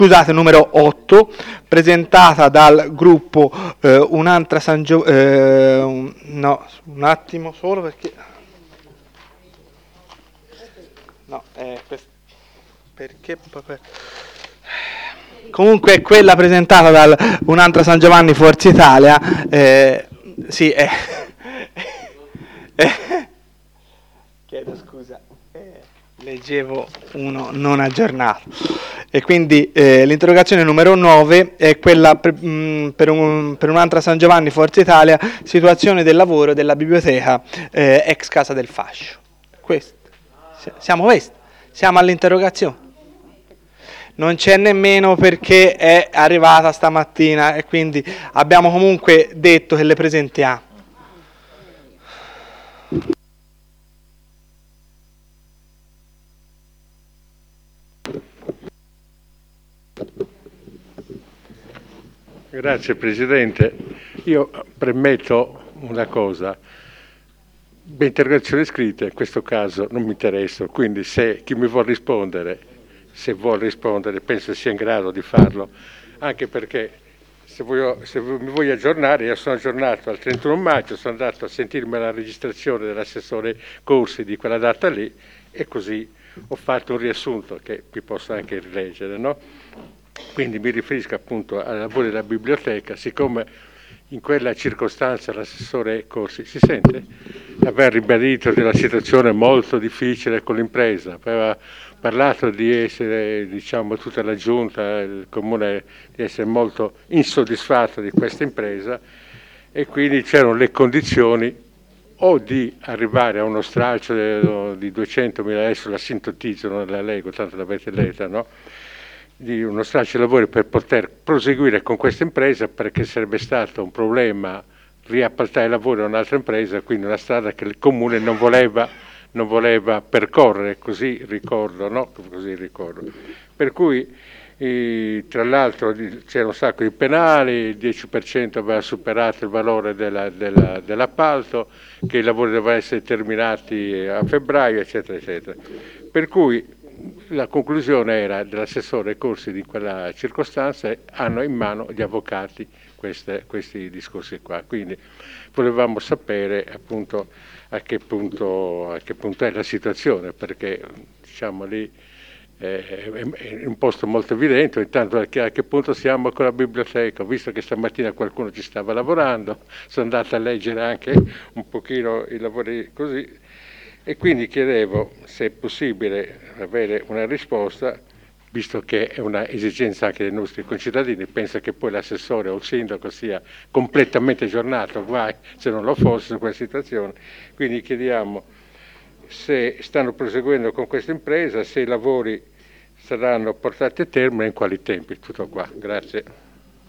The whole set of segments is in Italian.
scusate, numero 8, presentata dal gruppo Un'altra San Giovanni, no, un attimo solo perché, no, perché, comunque è quella presentata dal Un'altra San Giovanni Forza Italia, sì, chiedo scusa, leggevo uno non aggiornato. E quindi l'interrogazione numero 9 è quella per Un'altra San Giovanni Forza Italia, situazione del lavoro della biblioteca ex Casa del Fascio. Siamo all'interrogazione. Non c'è nemmeno perché è arrivata stamattina e quindi abbiamo comunque detto che le presentiamo. Grazie Presidente. Io premetto una cosa. Le interrogazioni scritte in questo caso non mi interessano, quindi se chi mi vuol rispondere, penso sia in grado di farlo, anche perché se mi voglio aggiornare, io sono aggiornato al 31 maggio, sono andato a sentirmi la registrazione dell'assessore Corsi di quella data lì e così ho fatto un riassunto che vi posso anche rileggere, no? Quindi mi riferisco appunto ai lavori della biblioteca, siccome in quella circostanza l'assessore Corsi, si sente? Aveva ribadito della situazione molto difficile con l'impresa, aveva parlato di essere, diciamo, tutta la giunta, il comune, di essere molto insoddisfatto di questa impresa e quindi c'erano le condizioni o di arrivare a uno stralcio di 200.000, adesso la sintetizzo, non la leggo, tanto l'avete letta, no? Di uno stralcio di lavori per poter proseguire con questa impresa, perché sarebbe stato un problema riappaltare i lavori a un'altra impresa, quindi una strada che il comune non voleva percorrere, così ricordo, no? Così ricordo. Per cui tra l'altro c'era un sacco di penali, il 10% aveva superato il valore dell'appalto, che i lavori dovevano essere terminati a febbraio, eccetera, eccetera. Per cui la conclusione era dell'assessore Corsi di quella circostanza: hanno in mano gli avvocati questi discorsi qua. Quindi volevamo sapere appunto a che punto è la situazione, perché diciamo lì è un posto molto evidente. Intanto a che punto siamo con la biblioteca. Ho visto che stamattina qualcuno ci stava lavorando, sono andato a leggere anche un pochino i lavori così, e quindi chiedevo se è possibile avere una risposta, visto che è una esigenza anche dei nostri concittadini. Penso che poi l'assessore o il sindaco sia completamente aggiornato, guai se non lo fosse in questa situazione. Quindi chiediamo se stanno proseguendo con questa impresa, se i lavori saranno portati a termine e in quali tempi. Tutto qua, grazie.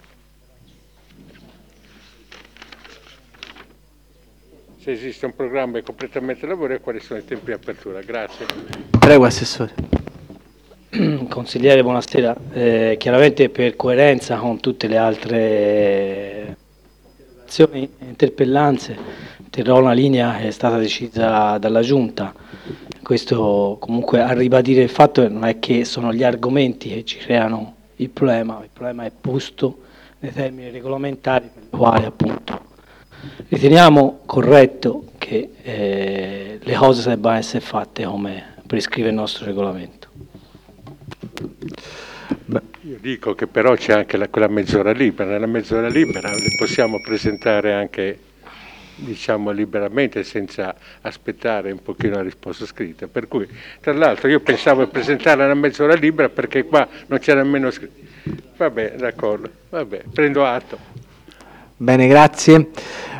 Se esiste un programma di completamento dei lavori e quali sono i tempi di apertura. Grazie. Prego, Assessore. Consigliere, buonasera. Chiaramente per coerenza con tutte le altre interpellanze terrò una linea che è stata decisa dalla Giunta. Questo comunque a ribadire il fatto che non è che sono gli argomenti che ci creano il problema è posto nei termini regolamentari per i quali appunto riteniamo corretto che le cose debbano essere fatte come prescrive il nostro regolamento. Io dico che però c'è anche quella mezz'ora libera. Nella mezz'ora libera le possiamo presentare anche, diciamo, liberamente, senza aspettare un pochino la risposta scritta. Per cui, tra l'altro, io pensavo di presentarla una mezz'ora libera perché qua non c'era nemmeno scritto. Vabbè, d'accordo, vabbè, prendo atto. Bene, grazie.